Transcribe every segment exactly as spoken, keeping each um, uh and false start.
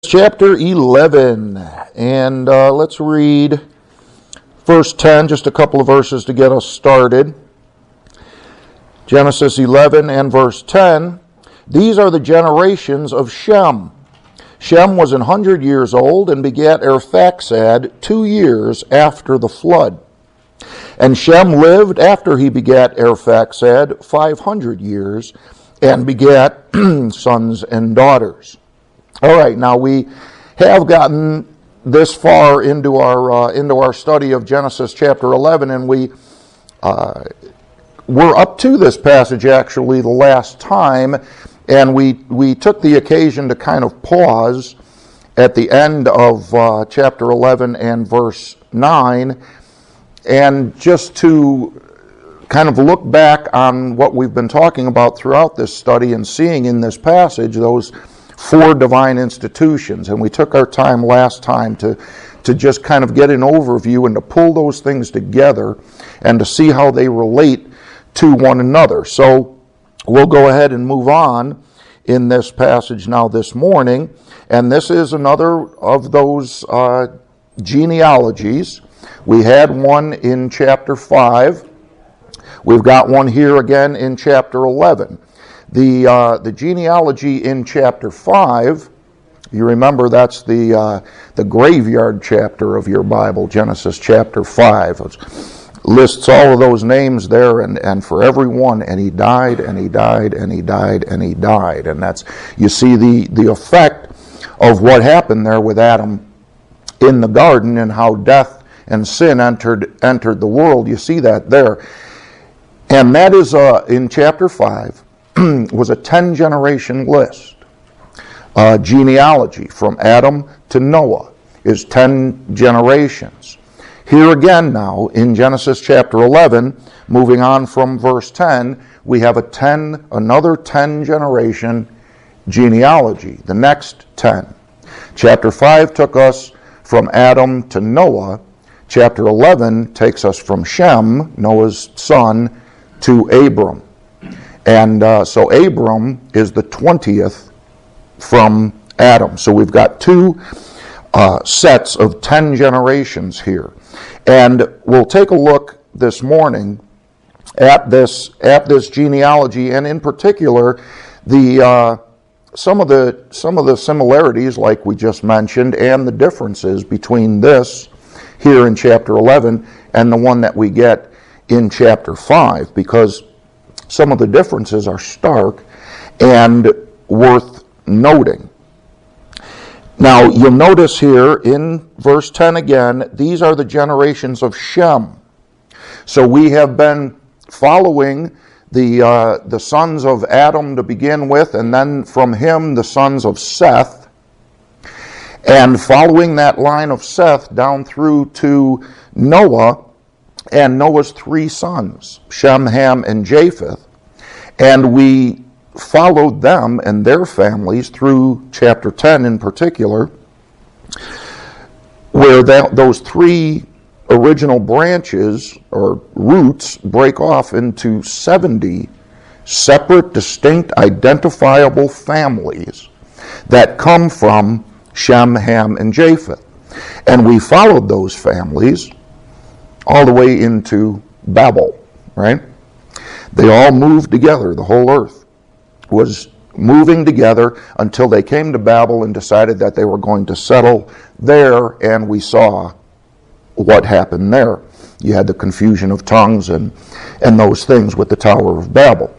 chapter eleven, and uh, let's read verse ten, just a couple of verses to get us started. Genesis eleven and verse ten, these are the generations of Shem. Shem was an hundred years old and begat Arphaxad two years after the flood. And Shem lived after he begat Arphaxad five hundred years and begat sons and daughters. All right, now we have gotten this far into our uh, into our study of Genesis chapter eleven, and we uh, were up to this passage actually the last time, and we we took the occasion to kind of pause at the end of uh, chapter eleven and verse nine, and just to kind of look back on what we've been talking about throughout this study and seeing in this passage those four divine institutions. And we took our time last time to, to just kind of get an overview and to pull those things together and to see how they relate to one another. So we'll go ahead and move on in this passage now this morning. And this is another of those uh, genealogies. We had one in chapter five. We've got one here again in chapter eleven. The uh, the genealogy in chapter five, you remember that's the uh, the graveyard chapter of your Bible, Genesis chapter five. It lists all of those names there, and, and for every one, and he died, and he died, and he died, and he died. And that's, you see the, the effect of what happened there with Adam in the garden and how death and sin entered entered the world. You see that there. And that is, uh, in chapter five, was a ten-generation list. Uh, genealogy from Adam to Noah is ten generations. Here again now, in Genesis chapter eleven, moving on from verse ten, we have a ten, another ten-generation genealogy, the next ten. Chapter five took us from Adam to Noah. Chapter eleven takes us from Shem, Noah's son, to Abram. And uh, so Abram is the twentieth from Adam. So we've got two uh, sets of ten generations here. And we'll take a look this morning at this at this genealogy, and in particular, the uh, some of the some of the similarities, like we just mentioned, and the differences between this here in chapter eleven and the one that we get in chapter five, because some of the differences are stark and worth noting. Now, you'll notice here in verse ten again, these are the generations of Shem. So we have been following the uh, the sons of Adam to begin with, and then from him the sons of Seth, and following that line of Seth down through to Noah and Noah's three sons, Shem, Ham, and Japheth. And we followed them and their families through chapter ten in particular, where that, those three original branches or roots break off into seventy separate, distinct, identifiable families that come from Shem, Ham, and Japheth. And we followed those families all the way into Babel, right? They all moved together. The whole earth was moving together until they came to Babel and decided that they were going to settle there, and we saw what happened there. You had the confusion of tongues and, and those things with the Tower of Babel.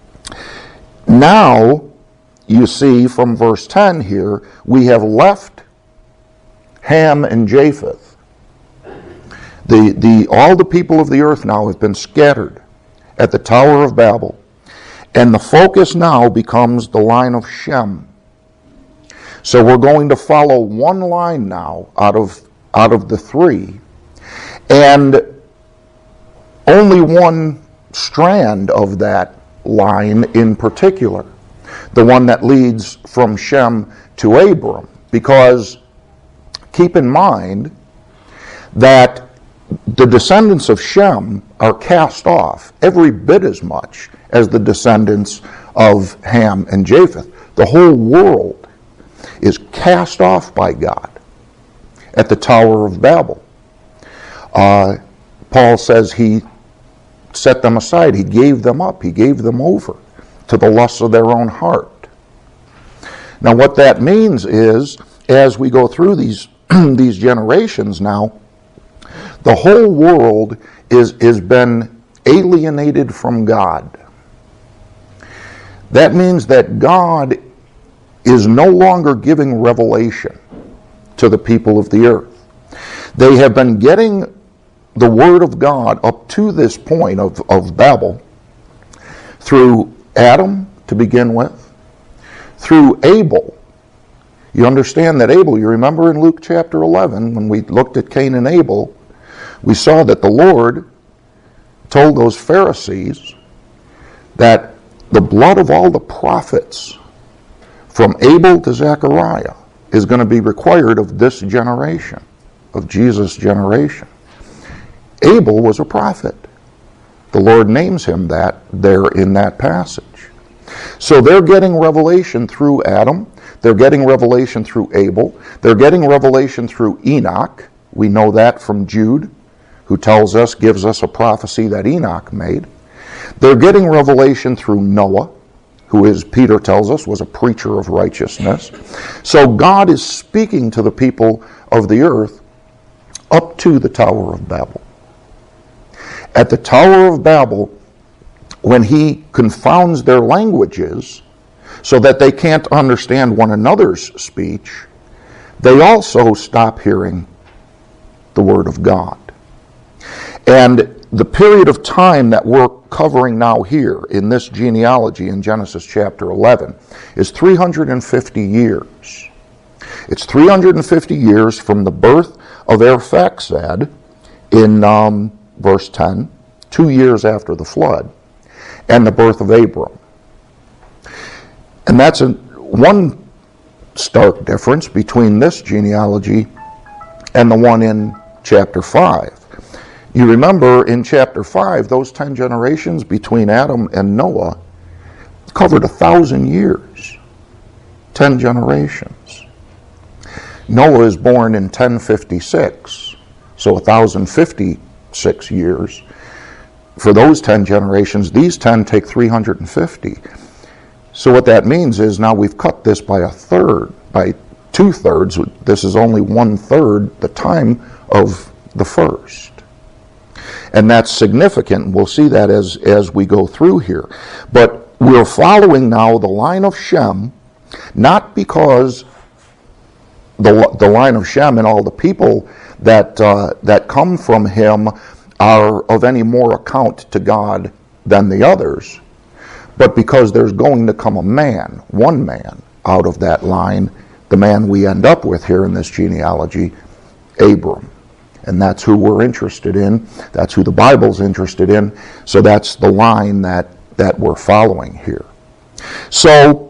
Now, you see from verse ten here, we have left Ham and Japheth. The, the, all the people of the earth now have been scattered at the Tower of Babel, and the focus now becomes the line of Shem. So we're going to follow one line now out of, out of the three, and only one strand of that line in particular, the one that leads from Shem to Abram, because keep in mind that the descendants of Shem are cast off every bit as much as the descendants of Ham and Japheth. The whole world is cast off by God at the Tower of Babel. Uh, Paul says he set them aside. He gave them up. He gave them over to the lusts of their own heart. Now what that means is, as we go through these, these generations now, the whole world is has been alienated from God. That means that God is no longer giving revelation to the people of the earth. They have been getting the Word of God up to this point of, of Babel through Adam to begin with, through Abel. You understand that Abel, you remember in Luke chapter eleven, when we looked at Cain and Abel, we saw that the Lord told those Pharisees that the blood of all the prophets from Abel to Zechariah is going to be required of this generation, of Jesus' generation. Abel was a prophet. The Lord names him that there in that passage. So they're getting revelation through Adam. They're getting revelation through Abel. They're getting revelation through Enoch. We know that from Jude, who tells us, gives us a prophecy that Enoch made. They're getting revelation through Noah, who is, Peter tells us, was a preacher of righteousness. So God is speaking to the people of the earth up to the Tower of Babel. At the Tower of Babel, when he confounds their languages so that they can't understand one another's speech, they also stop hearing the Word of God. And the period of time that we're covering now here in this genealogy in Genesis chapter eleven is three hundred fifty years. It's three hundred fifty years from the birth of Arphaxad in um, verse ten, two years after the flood, and the birth of Abram. And that's a, one stark difference between this genealogy and the one in chapter five. You remember in chapter five, those ten generations between Adam and Noah covered a thousand years. Ten generations. Noah is born in ten fifty-six, so one thousand fifty-six years. For those ten generations, these ten take three hundred fifty. So what that means is now we've cut this by a third, by two-thirds. This is only one-third the time of the first. And that's significant. We'll see that as, as we go through here. But we're following now the line of Shem, not because the, the line of Shem and all the people that, uh, that come from him are of any more account to God than the others, but because there's going to come a man, one man, out of that line, the man we end up with here in this genealogy, Abram. And that's who we're interested in. That's who the Bible's interested in. So that's the line that, that we're following here. So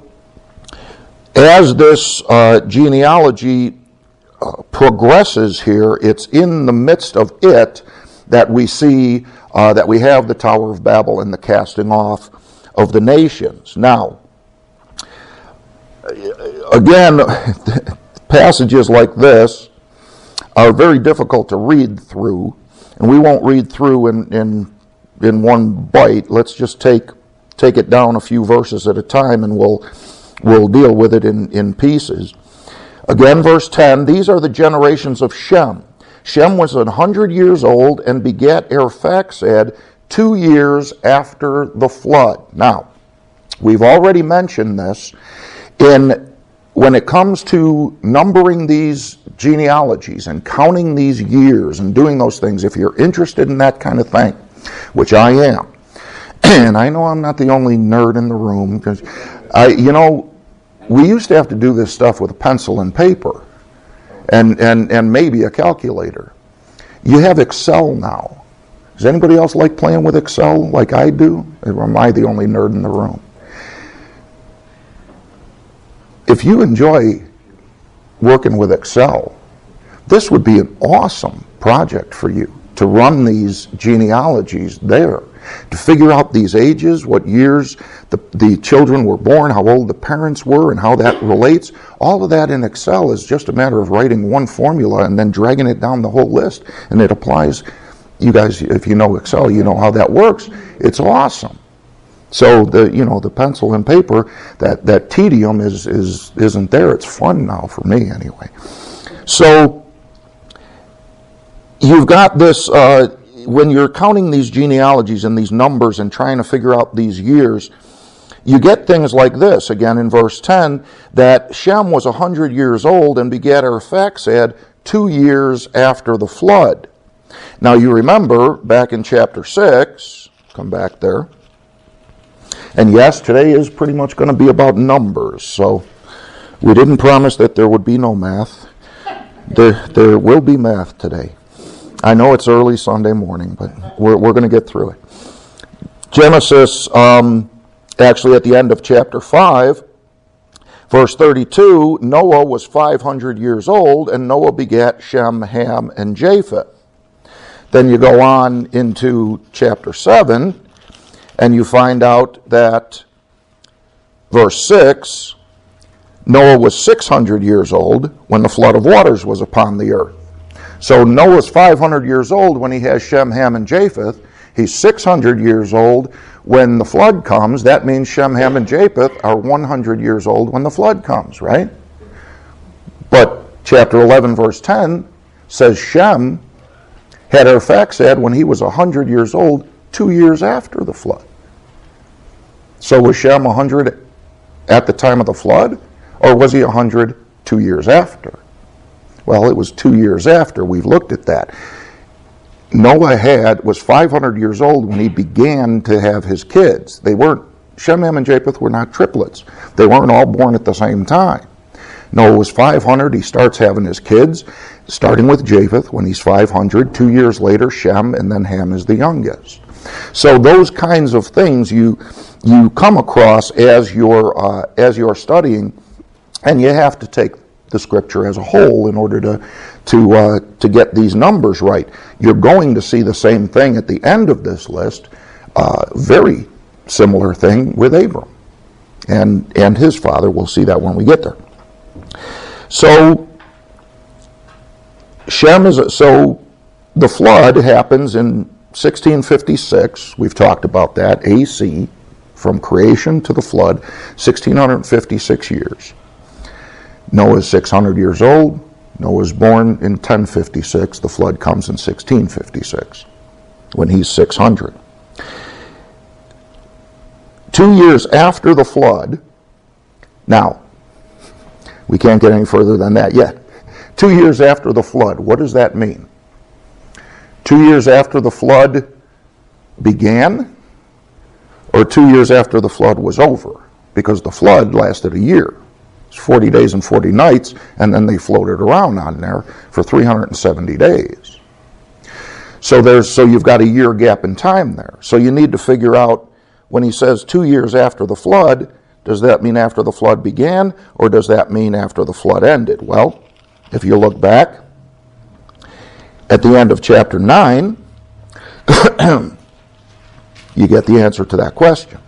as this uh, genealogy uh, progresses here, it's in the midst of it that we see uh, that we have the Tower of Babel and the casting off of the nations. Now, again, passages like this are very difficult to read through, and we won't read through in, in, in one bite. Let's just take, take it down a few verses at a time, and we'll, we'll deal with it in, in pieces. Again, verse ten, these are the generations of Shem. Shem was one hundred years old and begat Arphaxad two years after the flood. Now, we've already mentioned this. In when it comes to numbering these genealogies and counting these years and doing those things, if you're interested in that kind of thing, which I am, and I know I'm not the only nerd in the room, because I, you know, we used to have to do this stuff with a pencil and paper. And, and, and maybe a calculator. You have Excel now. Does anybody else like playing with Excel like I do? Or am I the only nerd in the room? If you enjoy working with Excel, this would be an awesome project for you to run these genealogies there. To figure out these ages, what years the, the children were born, how old the parents were, and how that relates, all of that in Excel is just a matter of writing one formula and then dragging it down the whole list, and it applies. You guys, if you know Excel, you know how that works. It's awesome. So the you know the pencil and paper, that, that tedium is is isn't there. It's fun now for me anyway. So you've got this uh, when you're counting these genealogies and these numbers and trying to figure out these years, you get things like this again in verse ten, that Shem was a hundred years old and begat Arphaxad two years after the flood. Now you remember back in chapter six, come back there, and yes, today is pretty much going to be about numbers, so we didn't promise that there would be no math. There, there will be math today. I know it's early Sunday morning, but we're, we're going to get through it. Genesis, um, actually at the end of chapter five, verse thirty-two, Noah was five hundred years old, and Noah begat Shem, Ham, and Japheth. Then you go on into chapter seven, and you find out that, verse six, Noah was six hundred years old when the flood of waters was upon the earth. So Noah's five hundred years old when he has Shem, Ham, and Japheth. He's six hundred years old when the flood comes. That means Shem, Ham, and Japheth are one hundred years old when the flood comes, right? But chapter eleven, verse ten says Shem had Arphaxad when he was one hundred years old, two years after the flood. So was Shem one hundred at the time of the flood, or was he one hundred two years after? Well, it was two years after. We've looked at that. Noah had was five hundred years old when he began to have his kids. They weren't, Shem, Ham, and Japheth were not triplets. They weren't all born at the same time. Noah was five hundred. He starts having his kids, starting with Japheth when he's five hundred. Two years later, Shem, and then Ham is the youngest. So those kinds of things you you come across as you're uh, as you're studying, and you have to take the scripture as a whole in order to to uh, to get these numbers right. You're going to see the same thing at the end of this list. Uh, very similar thing with Abram and and his father. We'll see that when we get there. So Shem is a, so the flood happens in sixteen fifty-six. We've talked about that, A C, from creation to the flood, sixteen fifty-six years. Noah is six hundred years old. Noah is born in ten fifty-six. The flood comes in sixteen fifty-six, when he's six hundred. Two years after the flood, now, we can't get any further than that yet. Two years after the flood, what does that mean? Two years after the flood began, or two years after the flood was over? Because the flood lasted a year. It's forty days and forty nights, and then they floated around on there for three hundred seventy days. So there's so you've got a year gap in time there. So you need to figure out, when he says two years after the flood, does that mean after the flood began, or does that mean after the flood ended? Well, if you look back at the end of chapter nine, you get the answer to that question.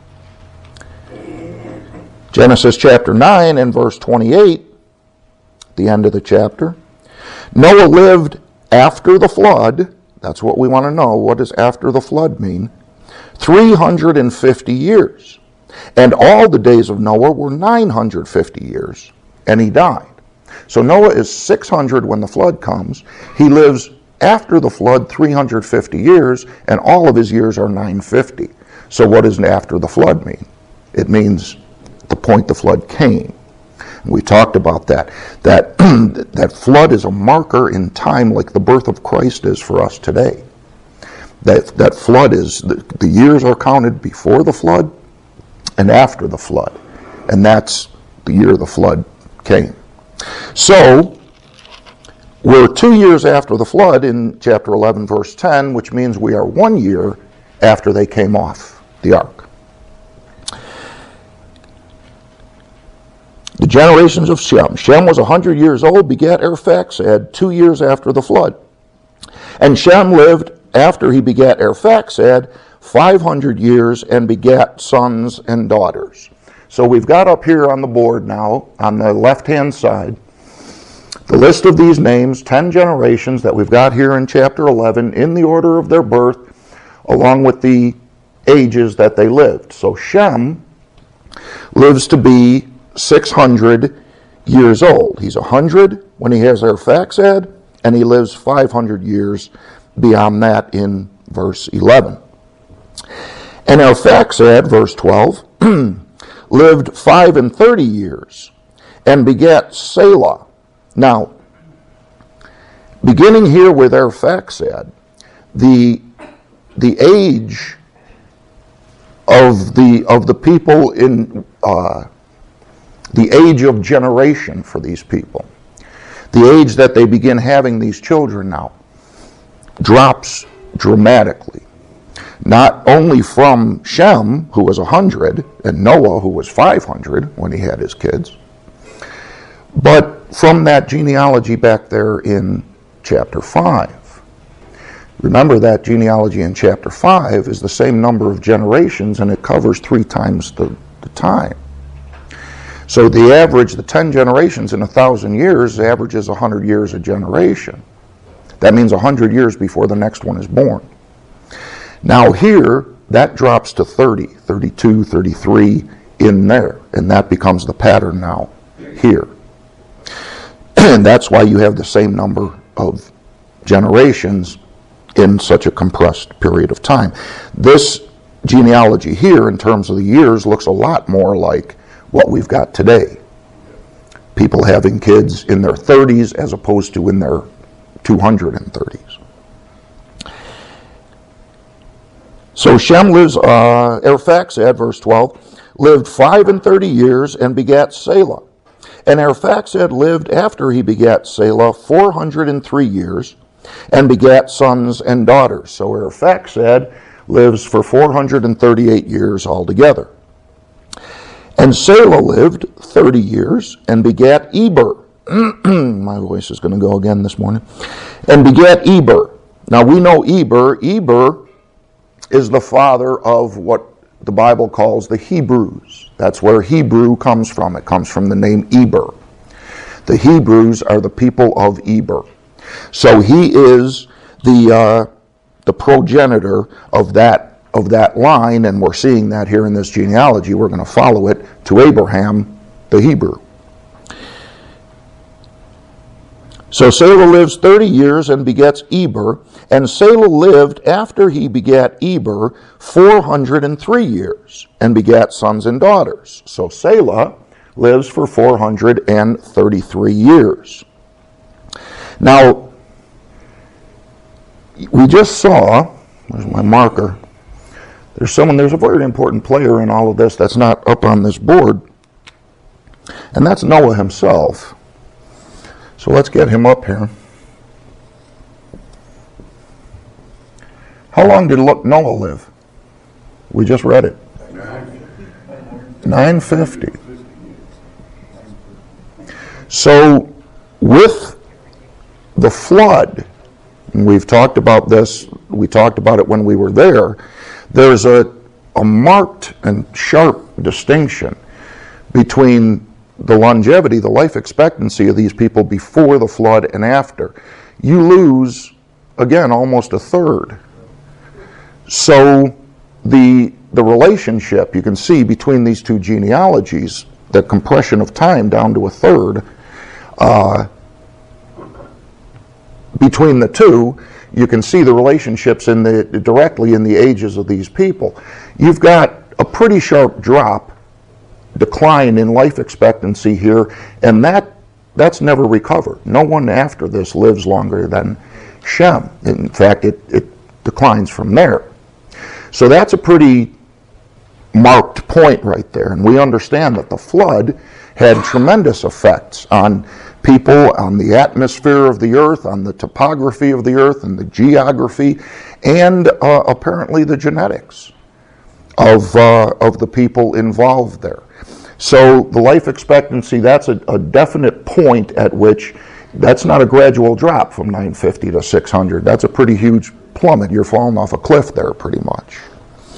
Genesis chapter nine and verse twenty-eight, the end of the chapter. Noah lived after the flood. That's what we want to know. What does after the flood mean? three hundred fifty years. And all the days of Noah were nine hundred fifty years, and he died. So Noah is six hundred when the flood comes. He lives after the flood three hundred fifty years, and all of his years are nine hundred fifty. So what does after the flood mean? It means the point the flood came. And we talked about that. That, that flood is a marker in time, like the birth of Christ is for us today. That, that flood is, the, the years are counted before the flood and after the flood. And that's the year the flood came. So, we're two years after the flood in chapter eleven, verse ten, which means we are one year after they came off the ark. The generations of Shem. Shem was one hundred years old, begat Arphaxad two years after the flood. And Shem lived, after he begat Arphaxad, five hundred years and begat sons and daughters. So we've got up here on the board now, on the left-hand side, the list of these names, ten generations that we've got here in chapter eleven, in the order of their birth, along with the ages that they lived. So Shem lives to be six hundred years old. He's one hundred when he has Arphaxad, and he lives five hundred years beyond that in verse eleven. And Arphaxad, verse twelve, lived five and thirty years, and begat Selah. Now, beginning here with Arphaxad, the the age of the of the people in uh, the age of generation for these people, the age that they begin having these children now, drops dramatically. Not only from Shem, who was one hundred, and Noah, who was five hundred when he had his kids, but from that genealogy back there in chapter five. Remember, that genealogy in chapter five is the same number of generations, and it covers three times the, the time. So the average, the ten generations in a thousand years, averages one hundred years a generation. That means one hundred years before the next one is born. Now here, that drops to thirty, thirty-two, thirty-three in there, and that becomes the pattern now here. And that's why you have the same number of generations in such a compressed period of time. This genealogy here, in terms of the years, looks a lot more like what we've got today. People having kids in their thirties as opposed to in their two hundred thirties. So Shem lives, uh, Arphaxad, verse twelve, lived five and thirty years and begat Selah. And Arphaxad lived after he begat Selah four hundred and three years and begat sons and daughters. So Arphaxad lives for four hundred and thirty-eight years altogether. And Selah lived thirty years and begat Eber. My voice is going to go again this morning. And begat Eber. Now we know Eber. Eber is the father of what the Bible calls the Hebrews. That's where Hebrew comes from. It comes from the name Eber. The Hebrews are the people of Eber. So he is the uh, the progenitor of that of that line, and we're seeing that here in this genealogy. We're going to follow it to Abraham, the Hebrew. So Selah lives thirty years and begets Eber, and Selah lived after he begat Eber four hundred and three years and begat sons and daughters. So Selah lives for four hundred and thirty-three years. Now, we just saw, there's my marker, there's someone, there's a very important player in all of this that's not up on this board, and that's Noah himself. So let's get him up here. How long did Noah live? We just read it. nine fifty. So with the flood, and we've talked about this, we talked about it when we were there, there's a, a marked and sharp distinction between the longevity, the life expectancy of these people before the flood and after. You lose, again, almost a third. So the the relationship you can see between these two genealogies, the compression of time down to a third, uh, between the two, you can see the relationships in the directly in the ages of these people. You've got a pretty sharp drop, decline in life expectancy here, and that that's never recovered. No one after this lives longer than Shem. In fact, it, it declines from there. So that's a pretty marked point right there, and we understand that the flood had tremendous effects on people, on the atmosphere of the earth, on the topography of the earth, and the geography, and uh, apparently the genetics of uh, of the people involved there. So the life expectancy, that's a, a definite point at which, that's not a gradual drop from nine fifty to six hundred. That's a pretty huge plummet. You're falling off a cliff there pretty much.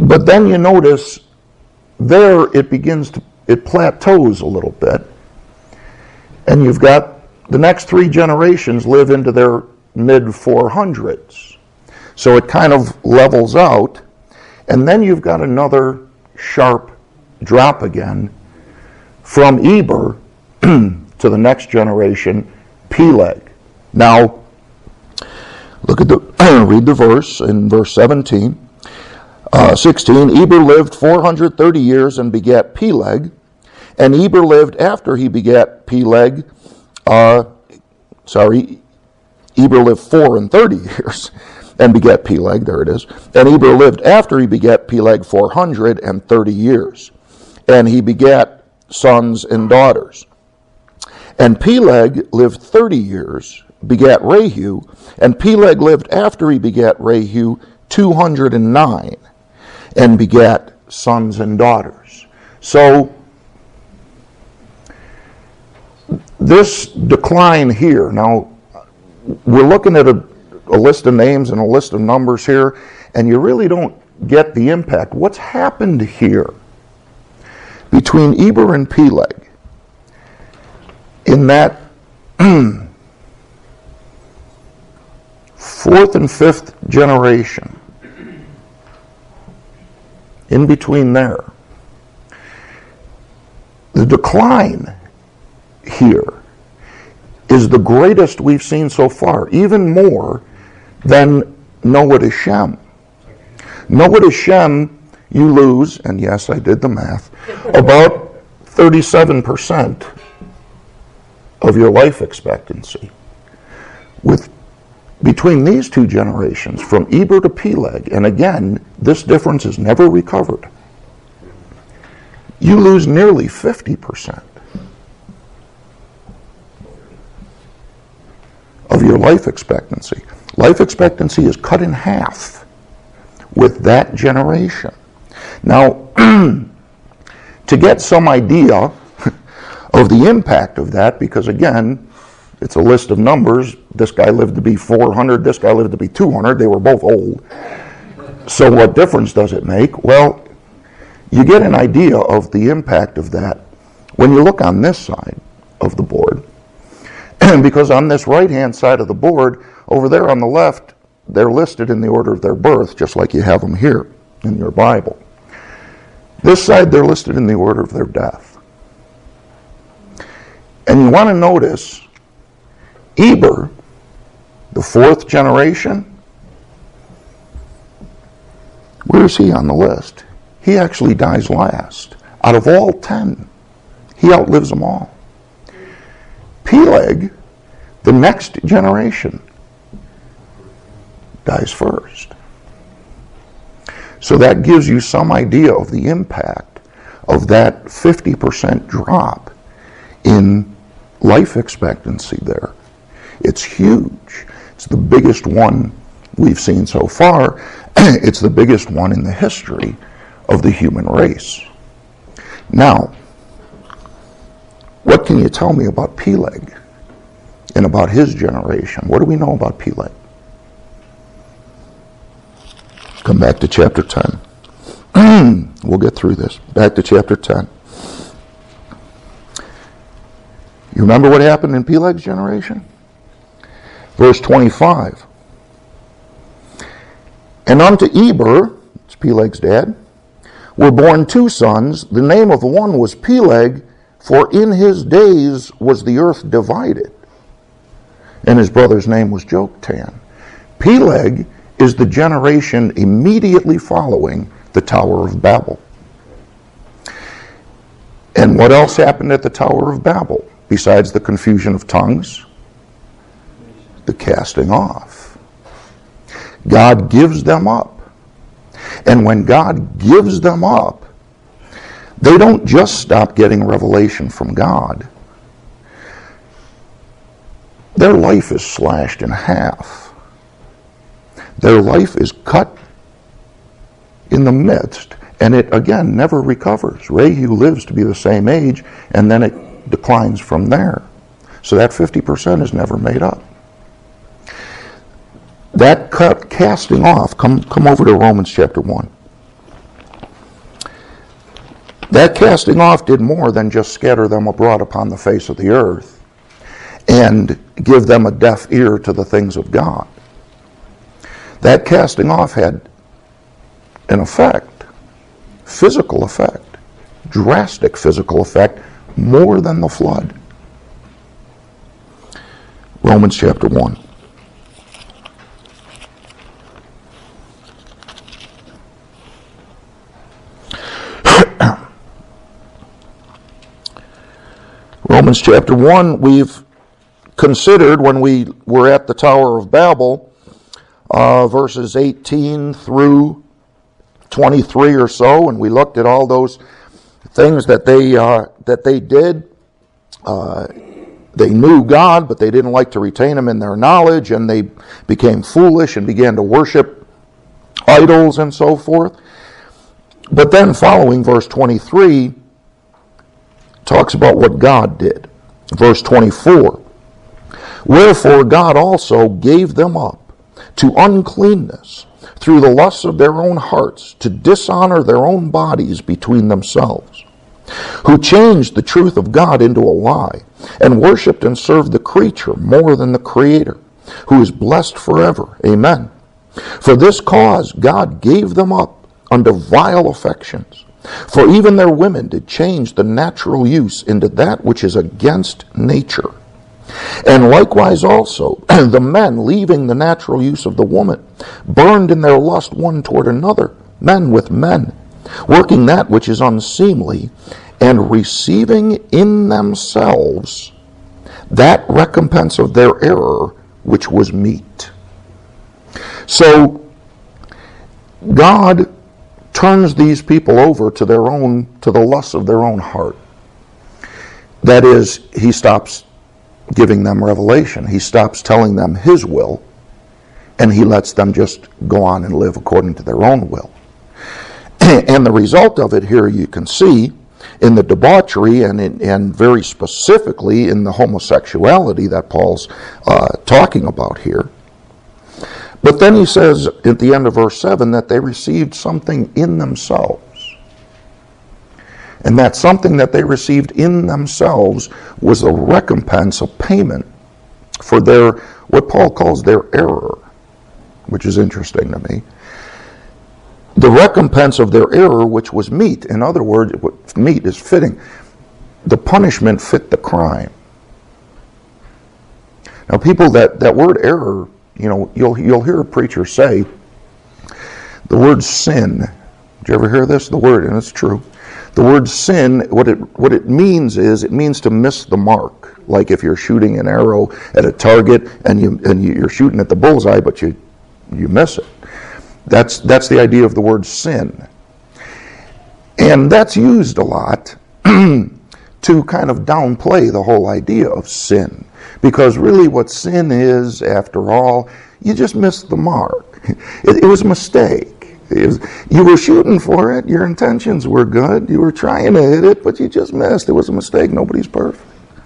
But then you notice there it begins to, it plateaus a little bit. And you've got the next three generations live into their mid four hundreds. So it kind of levels out. And then you've got another sharp drop again from Eber to the next generation, Peleg. Now, look at the, read the verse in verse seventeen. Uh, sixteen, Eber lived four hundred thirty years and begat Peleg, and Eber lived after he begat Peleg, uh, sorry, Eber lived four and thirty years and begat Peleg, there it is, and Eber lived after he begat Peleg four hundred and thirty years, and he begat sons and daughters. And Peleg lived thirty years, begat Rehu, and Peleg lived after he begat Rehu two hundred nine, and begat sons and daughters. So, this decline here, now, we're looking at a, a list of names and a list of numbers here, and you really don't get the impact. What's happened here between Eber and Peleg in that fourth and fifth generation, in between there, the decline here is the greatest we've seen so far, even more than Noah to Shem. Noah to Shem, you lose, and yes, I did the math, about thirty-seven percent of your life expectancy. With between these two generations, from Eber to Peleg, and again, this difference is never recovered, you lose nearly fifty percent of your life expectancy. Life expectancy is cut in half with that generation. Now, to get some idea of the impact of that, because again, it's a list of numbers. This guy lived to be four hundred, this guy lived to be two hundred. They were both old. So what difference does it make? Well, you get an idea of the impact of that when you look on this side of the board. Because on this right-hand side of the board, over there on the left, they're listed in the order of their birth, just like you have them here in your Bible. This side, they're listed in the order of their death. And you want to notice Eber, the fourth generation, where is he on the list? He actually dies last. Out of all ten, he outlives them all. Peleg, the next generation, dies first. So that gives you some idea of the impact of that fifty percent drop in life expectancy there. It's huge. It's the biggest one we've seen so far. It's the biggest one in the history of the human race. Now, what can you tell me about Peleg and about his generation? What do we know about Peleg? Come back to chapter ten. We'll get through this. Back to chapter ten. You remember what happened in Peleg's generation? Verse twenty-five. And unto Eber, it's Peleg's dad, were born two sons. The name of the one was Peleg, for in his days was the earth divided. And his brother's name was Joktan. Peleg is the generation immediately following the Tower of Babel. And what else happened at the Tower of Babel, besides the confusion of tongues? The casting off. God gives them up. And when God gives them up, they don't just stop getting revelation from God. Their life is slashed in half. Their life is cut in the midst, and it again never recovers. Rehu lives to be the same age, and then it declines from there. So that fifty percent is never made up. That cut, casting off, come, come over to Romans chapter one. That casting off did more than just scatter them abroad upon the face of the earth and give them a deaf ear to the things of God. That casting off had an effect, physical effect, drastic physical effect, more than the flood. Romans chapter one. Romans chapter one, we've considered when we were at the Tower of Babel, uh, verses eighteen through twenty-three or so, and we looked at all those things that they uh, that they did. Uh, they knew God, but they didn't like to retain Him in their knowledge, and they became foolish and began to worship idols and so forth. But then following verse twenty-three talks about what God did. Verse twenty-four, wherefore God also gave them up to uncleanness through the lusts of their own hearts, to dishonor their own bodies between themselves, who changed the truth of God into a lie, and worshipped and served the creature more than the Creator, who is blessed forever. Amen. For this cause God gave them up unto vile affections. For even their women did change the natural use into that which is against nature. And likewise also, the men, leaving the natural use of the woman, burned in their lust one toward another, men with men, working that which is unseemly, and receiving in themselves that recompense of their error which was meet. So, God turns these people over to their own, to the lusts of their own heart. That is, He stops giving them revelation. He stops telling them His will, and He lets them just go on and live according to their own will. And the result of it here you can see in the debauchery and, in, and very specifically in the homosexuality that Paul's uh, talking about here. But then he says at the end of verse seven that they received something in themselves. And that something that they received in themselves was a recompense, a payment for their, what Paul calls their error, which is interesting to me. The recompense of their error, which was meet. In other words, meet is fitting. The punishment fit the crime. Now people, that, that word error, you know, you'll you'll hear a preacher say the word sin. Did you ever hear this? The word, and it's true. The word sin, what it what it means is it means to miss the mark. Like if you're shooting an arrow at a target and you and you're shooting at the bullseye, but you you miss it. That's that's the idea of the word sin. And that's used a lot to kind of downplay the whole idea of sin. Because really what sin is, after all, you just missed the mark. It, it was a mistake. It was, you were shooting for it. Your intentions were good. You were trying to hit it, but you just missed. It was a mistake. Nobody's perfect.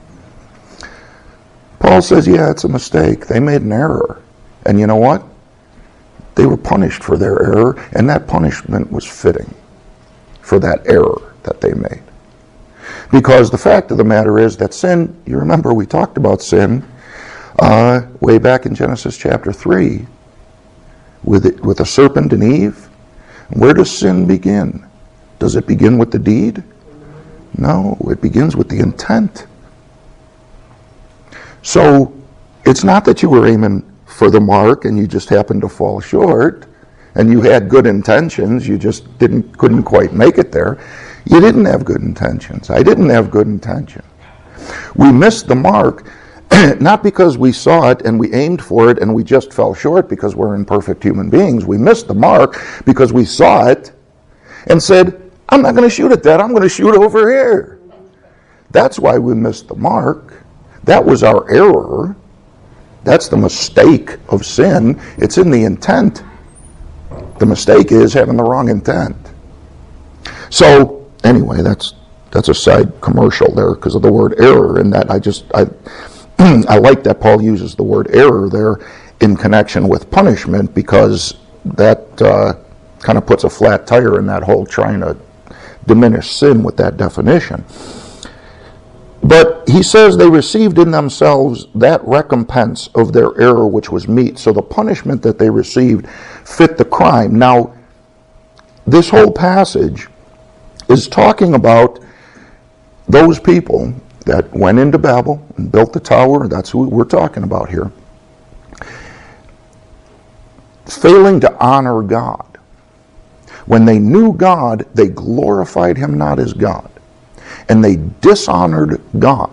Paul says, yeah, it's a mistake. They made an error. And you know what? They were punished for their error, and that punishment was fitting for that error that they made. Because the fact of the matter is that sin, you remember we talked about sin uh, way back in Genesis chapter three with it, with the serpent and Eve. Where does sin begin? Does it begin with the deed? No, it begins with the intent. So it's not that you were aiming for the mark and you just happened to fall short and you had good intentions, you just didn't couldn't quite make it there. You didn't have good intentions. I didn't have good intentions. We missed the mark not because we saw it and we aimed for it and we just fell short because we're imperfect human beings. We missed the mark because we saw it and said, I'm not going to shoot at that. I'm going to shoot over here. That's why we missed the mark. That was our error. That's the mistake of sin. It's in the intent. The mistake is having the wrong intent. So, anyway, that's that's a side commercial there because of the word error, and that I just I I like that Paul uses the word error there in connection with punishment, because that uh, kind of puts a flat tire in that whole trying to diminish sin with that definition. But he says they received in themselves that recompense of their error which was meet. So the punishment that they received fit the crime. Now, this whole passage is talking about those people that went into Babel and built the tower. That's who we're talking about here. Failing to honor God. When they knew God, they glorified him not as God. And they dishonored God.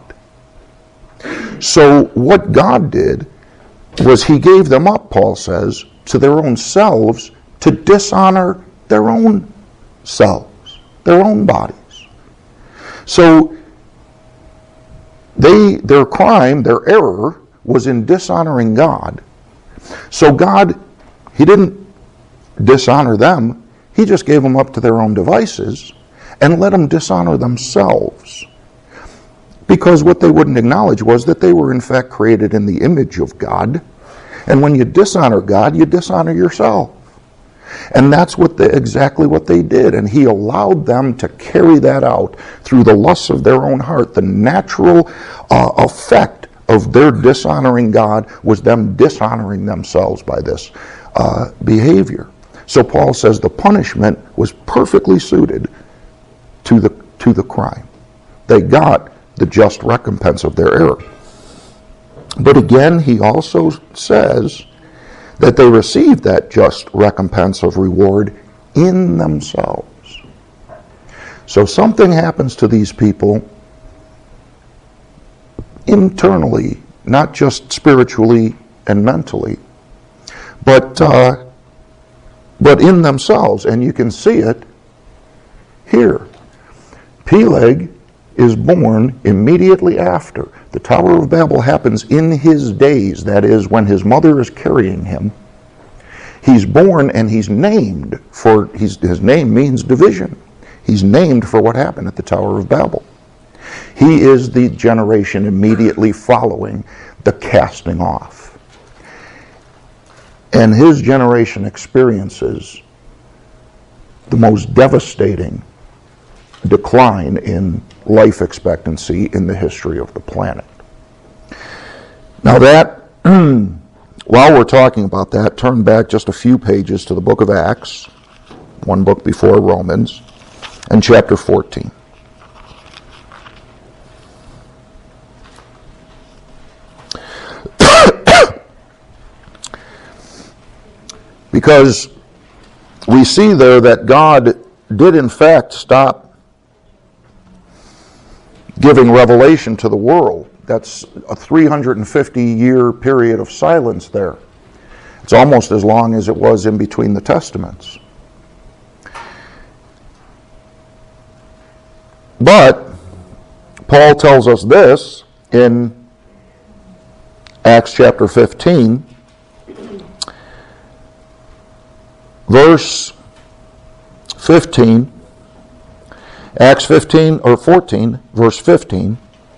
So what God did was he gave them up, Paul says, to their own selves to dishonor their own selves, their own bodies. So they, their crime, their error, was in dishonoring God. So God, he didn't dishonor them. He just gave them up to their own devices and let them dishonor themselves. Because what they wouldn't acknowledge was that they were in fact created in the image of God. And when you dishonor God, you dishonor yourself. And that's what they, exactly what they did. And he allowed them to carry that out through the lusts of their own heart. The natural uh, effect of their dishonoring God was them dishonoring themselves by this uh, behavior. So Paul says the punishment was perfectly suited to the to the crime. They got the just recompense of their error. But again, he also says that they received that just recompense of reward in themselves. So something happens to these people internally, not just spiritually and mentally, but uh, but in themselves, and you can see it here. Peleg is born immediately after. The Tower of Babel happens in his days, that is, when his mother is carrying him. He's born and he's named for, he's, his name means division. He's named for what happened at the Tower of Babel. He is the generation immediately following the casting off. And his generation experiences the most devastating decline in life expectancy in the history of the planet. Now that, while we're talking about that, turn back just a few pages to the book of Acts, one book before Romans, and chapter fourteen. Because we see there that God did in fact stop giving revelation to the world. That's a three hundred fifty year period of silence there. It's almost as long as it was in between the Testaments. But Paul tells us this in Acts chapter fifteen, verse fifteen. Acts fifteen, or fourteen, verse fifteen.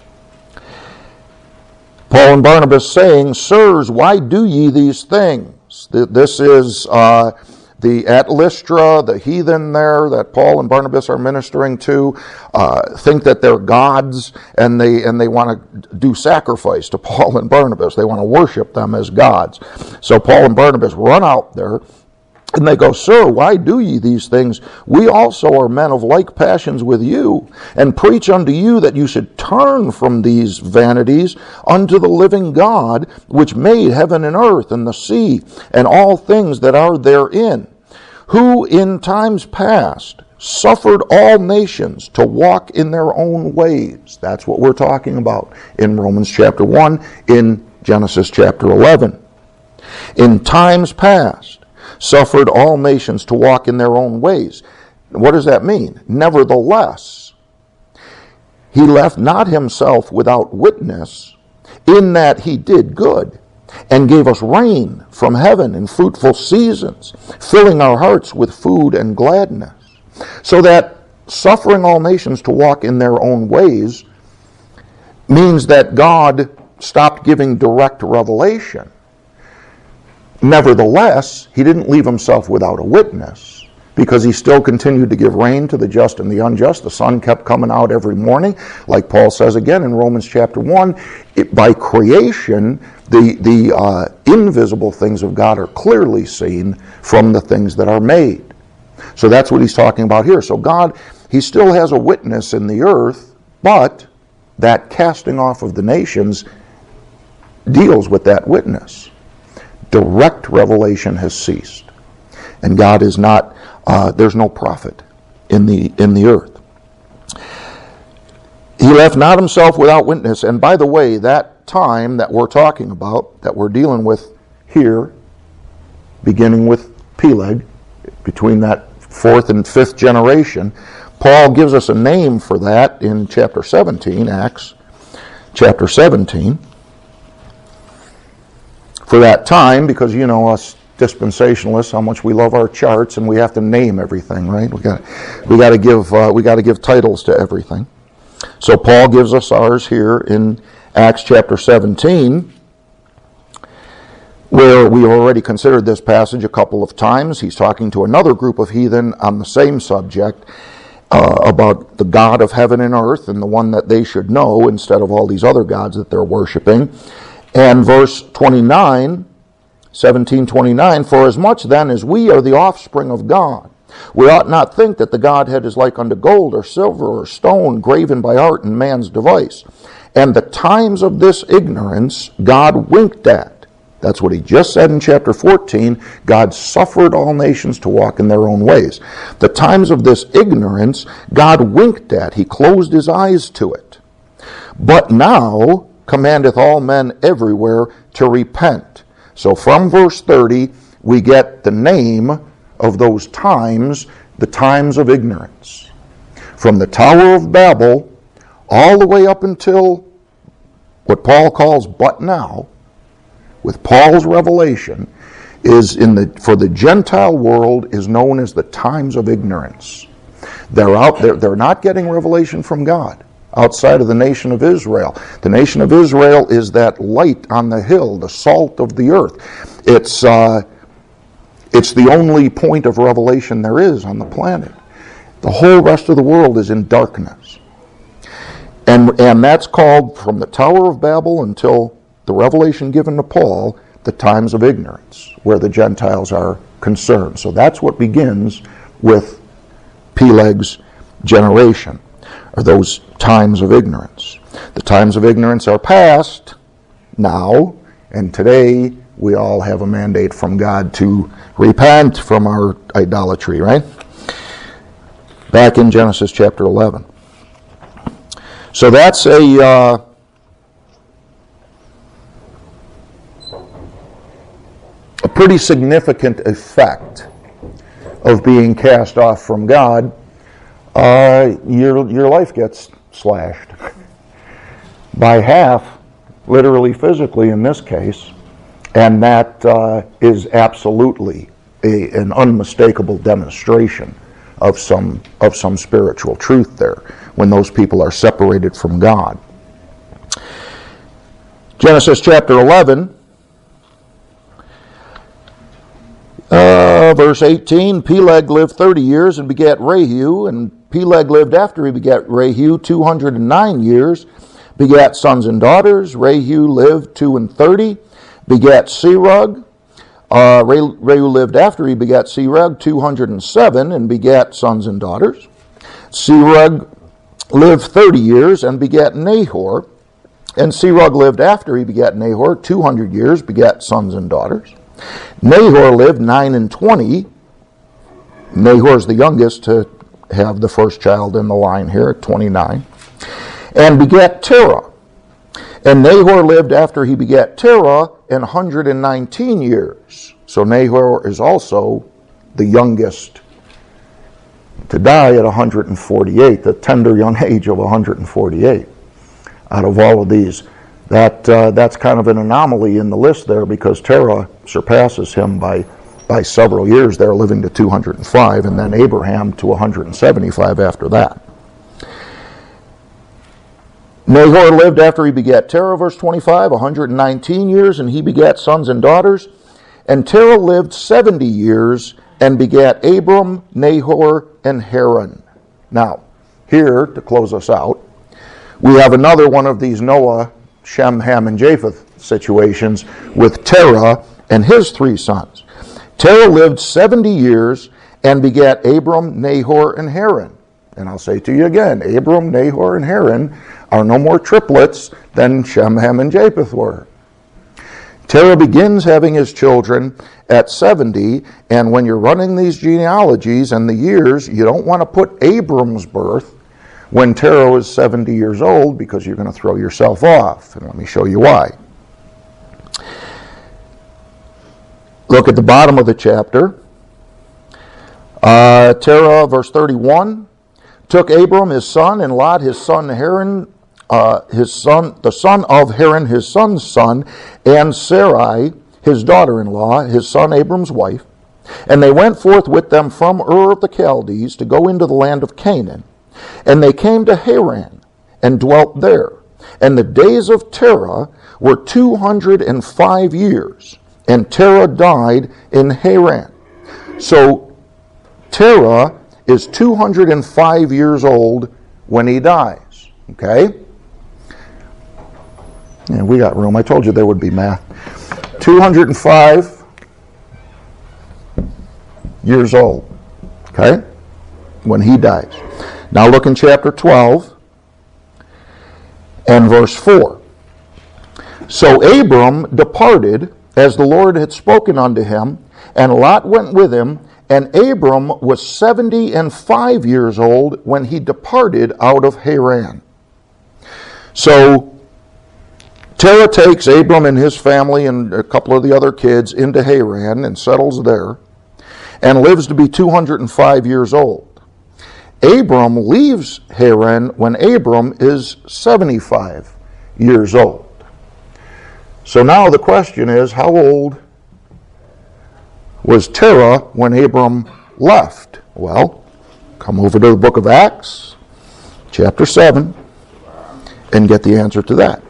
Paul and Barnabas saying, Sirs, why do ye these things? This is uh, the at Lystra, the heathen there that Paul and Barnabas are ministering to, uh, think that they're gods, and they and they want to do sacrifice to Paul and Barnabas. They want to worship them as gods. So Paul and Barnabas run out there, and they go, Sir, why do ye these things? We also are men of like passions with you, and preach unto you that you should turn from these vanities unto the living God, which made heaven and earth and the sea, and all things that are therein, who in times past suffered all nations to walk in their own ways. That's what we're talking about in Romans chapter one, in Genesis chapter eleven. In times past, suffered all nations to walk in their own ways. What does that mean? Nevertheless, he left not himself without witness, in that he did good, and gave us rain from heaven in fruitful seasons, filling our hearts with food and gladness. So that suffering all nations to walk in their own ways means that God stopped giving direct revelation. Nevertheless, he didn't leave himself without a witness, because he still continued to give rain to the just and the unjust. The sun kept coming out every morning. Like Paul says again in Romans chapter one, it, by creation, the, the uh, invisible things of God are clearly seen from the things that are made. So that's what he's talking about here. So God, he still has a witness in the earth, but that casting off of the nations deals with that witness. Direct revelation has ceased. And God is not, uh, there's no prophet in the in the earth. He left not himself without witness. And by the way, that time that we're talking about, that we're dealing with here, beginning with Peleg, between that fourth and fifth generation, Paul gives us a name for that in chapter seventeen, Acts chapter seventeen. For that time, because you know us dispensationalists, how much we love our charts, and we have to name everything, right? We got, we got to give, uh, we got to give titles to everything. So Paul gives us ours here in Acts chapter seventeen, where we have already considered this passage a couple of times. He's talking to another group of heathen on the same subject, uh, about the God of heaven and earth and the one that they should know instead of all these other gods that they're worshiping. And verse twenty-nine, seventeen twenty-nine, for as much then as we are the offspring of God, we ought not think that the Godhead is like unto gold or silver or stone graven by art and man's device. And the times of this ignorance God winked at. That's what he just said in chapter fourteen. God suffered all nations to walk in their own ways. The times of this ignorance God winked at. He closed his eyes to it. But now commandeth all men everywhere to repent. So from verse thirty, we get the name of those times, the times of ignorance. From the Tower of Babel all the way up until what Paul calls but now, with Paul's revelation, is in the for the Gentile world is known as the times of ignorance. They're out there, they're not getting revelation from God outside of the nation of Israel. The nation of Israel is that light on the hill, the salt of the earth. It's uh, it's the only point of revelation there is on the planet. The whole rest of the world is in darkness. And, and that's called, from the Tower of Babel until the revelation given to Paul, the times of ignorance, where the Gentiles are concerned. So that's what begins with Peleg's generation, are those times of ignorance. The times of ignorance are past now, and today we all have a mandate from God to repent from our idolatry, right? Back in Genesis chapter eleven. So that's a uh, a pretty significant effect of being cast off from God. Uh, your your life gets slashed by half, literally, physically in this case, and that uh, is absolutely a, an unmistakable demonstration of some of some spiritual truth there when those people are separated from God. Genesis chapter eleven, uh, verse eighteen, Peleg lived thirty years and begat Rehu, and Peleg lived after he begat Rehu two hundred and nine years, begat sons and daughters. Rehu lived two and thirty, begat Serug. Uh, Rehu lived after he begat Serug two hundred and seven, and begat sons and daughters. Serug lived thirty years and begat Nahor. And Serug lived after he begat Nahor two hundred years, begat sons and daughters. Nahor lived nine and twenty. Nahor is the youngest to have the first child in the line here at twenty-nine. And begat Terah. And Nahor lived after he begat Terah an hundred and nineteen years. So Nahor is also the youngest to die at one hundred and forty-eight, the tender young age of one hundred and forty-eight. Out of all of these, that uh, that's kind of an anomaly in the list there, because Terah surpasses him by by several years there, living to two hundred and five, and then Abraham to one hundred and seventy-five after that. Nahor lived after he begat Terah, verse twenty-five, one hundred and nineteen years, and he begat sons and daughters. And Terah lived seventy years and begat Abram, Nahor, and Haran. Now, here, to close us out, we have another one of these Noah, Shem, Ham, and Japheth situations with Terah and his three sons. Terah lived seventy years and begat Abram, Nahor, and Haran. And I'll say to you again, Abram, Nahor, and Haran are no more triplets than Shem, Ham, and Japheth were. Terah begins having his children at seventy, and when you're running these genealogies and the years, you don't want to put Abram's birth when Terah was seventy years old, because you're going to throw yourself off. And let me show you why. Look at the bottom of the chapter. Uh, Terah, verse thirty-one, took Abram his son, and Lot his son Haran, uh, his son, the son of Haran, his son's son, and Sarai, his daughter-in-law, his son Abram's wife. And they went forth with them from Ur of the Chaldees to go into the land of Canaan. And they came to Haran, and dwelt there. And the days of Terah were two hundred and five years, and Terah died in Haran. So Terah is two hundred and five years old when he dies. Okay? Yeah, we got room. I told you there would be math. two hundred and five years old. Okay? When he dies. Now look in chapter twelve and verse four. So Abram departed as the Lord had spoken unto him, and Lot went with him, and Abram was seventy and five years old when he departed out of Haran. So Terah takes Abram and his family and a couple of the other kids into Haran and settles there, and lives to be two hundred and five years old. Abram leaves Haran when Abram is seventy-five years old. So now the question is, how old was Terah when Abram left? Well, come over to the book of Acts, chapter seven, and get the answer to that.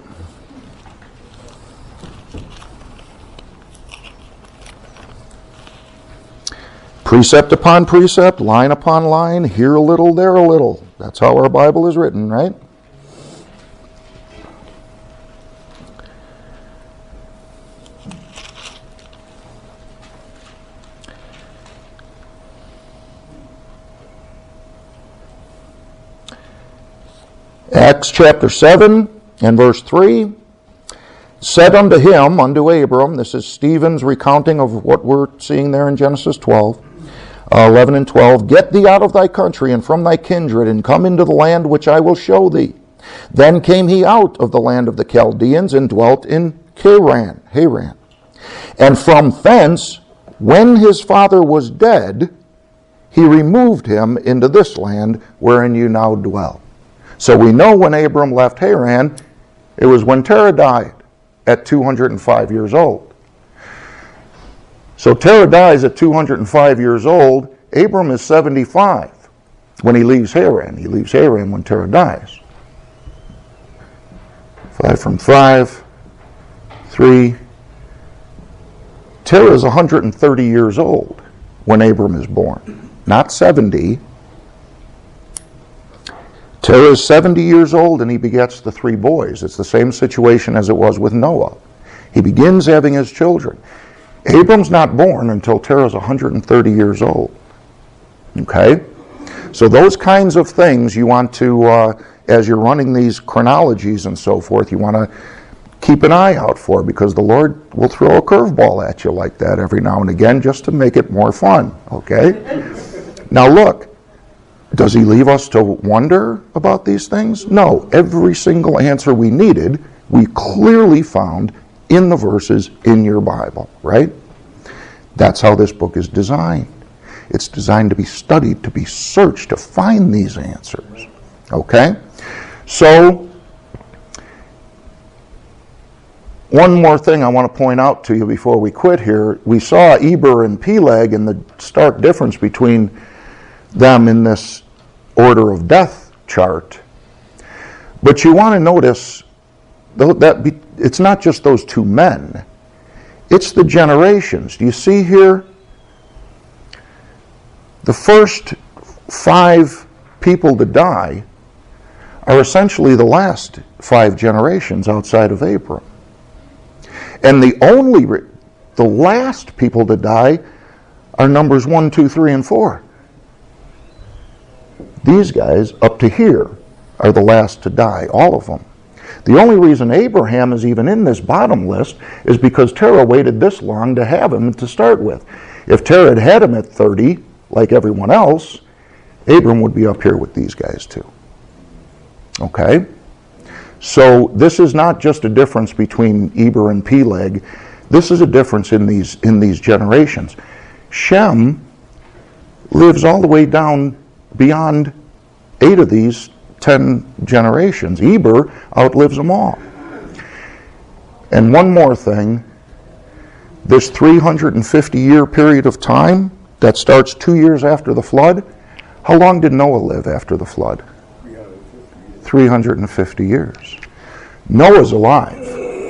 Precept upon precept, line upon line, here a little, there a little. That's how our Bible is written, right? Acts chapter seven and verse three, said unto him, unto Abram, this is Stephen's recounting of what we're seeing there in Genesis twelve, uh, eleven and twelve, get thee out of thy country and from thy kindred, and come into the land which I will show thee. Then came he out of the land of the Chaldeans, and dwelt in Haran, Haran. And from thence, when his father was dead, he removed him into this land wherein you now dwell. So we know when Abram left Haran, it was when Terah died at two hundred and five years old. So Terah dies at two hundred and five years old. Abram is seventy-five when he leaves Haran. He leaves Haran when Terah dies. Five from five, three. Terah is one hundred and thirty years old when Abram is born, not seventy. Terah is seventy years old and he begets the three boys. It's the same situation as it was with Noah. He begins having his children. Abram's not born until Terah's one hundred and thirty years old. Okay? So those kinds of things you want to, uh, as you're running these chronologies and so forth, you want to keep an eye out for, because the Lord will throw a curveball at you like that every now and again just to make it more fun. Okay? Now look. Does he leave us to wonder about these things? No. Every single answer we needed, we clearly found in the verses in your Bible, right? That's how this book is designed. It's designed to be studied, to be searched, to find these answers. Okay? So, one more thing I want to point out to you before we quit here. We saw Eber and Peleg and the stark difference between them in this order of death chart. But you want to notice that be, it's not just those two men. It's the generations. Do you see here? The first five people to die are essentially the last five generations outside of Abram. And the only, re- the last people to die are numbers one, two, three, and four. These guys up to here are the last to die, all of them. The only reason Abraham is even in this bottom list is because Terah waited this long to have him to start with. If Terah had had him at thirty, like everyone else, Abram would be up here with these guys too. Okay? So this is not just a difference between Eber and Peleg. This is a difference in these in these generations. Shem lives all the way down beyond eight of these ten generations. Eber outlives them all. And one more thing, this three hundred fifty year period of time that starts two years after the flood, how long did Noah live after the flood? three hundred fifty years. Noah's alive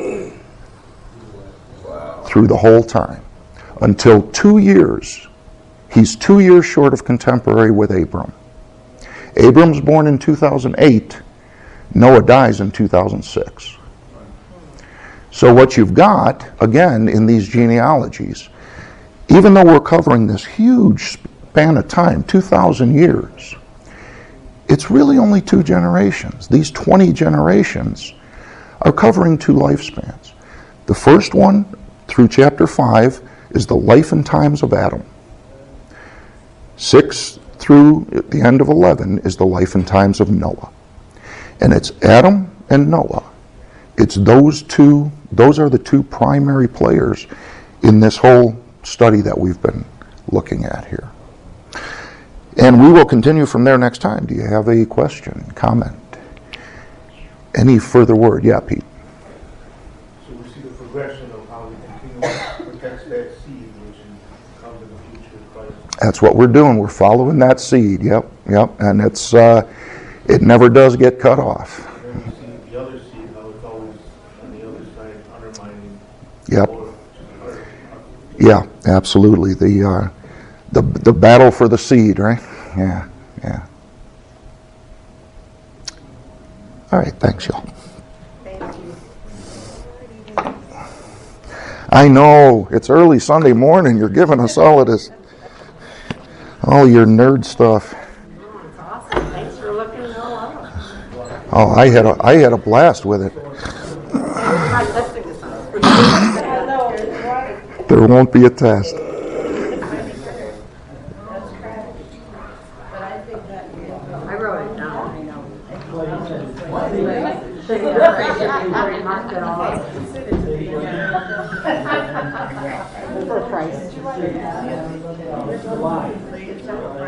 through the whole time. Until two years. He's two years short of contemporary with Abram. Abram's born in two thousand eight. Noah dies in two thousand six. So what you've got, again, in these genealogies, even though we're covering this huge span of time, two thousand years, it's really only two generations. These twenty generations are covering two lifespans. The first one, through chapter five, is the life and times of Adam. Six through the end of eleven is the life and times of Noah. And it's Adam and Noah. It's those two, those are the two primary players in this whole study that we've been looking at here. And we will continue from there next time. Do you have a question, comment? Any further word? Yeah, Pete. So we see the progression of how we continue to protect that seed which comes in the future of Christ. That's what we're doing. We're following that seed. Yep, yep. And it's uh, it never does get cut off. And then we see the other seed, how it's always on the other side undermining. Yep. Or, or, Yeah, absolutely. The uh, the the battle for the seed, right? Yeah, yeah. All right, thanks, y'all. Thank you. I know it's early Sunday morning. You're giving us all of this, all your nerd stuff. Oh, it's awesome. Thanks for looking it all up. Oh, I had a I had a blast with it. I'm listening to something. I know, it's right. There won't be a test. I wrote it down. I know. For Christ.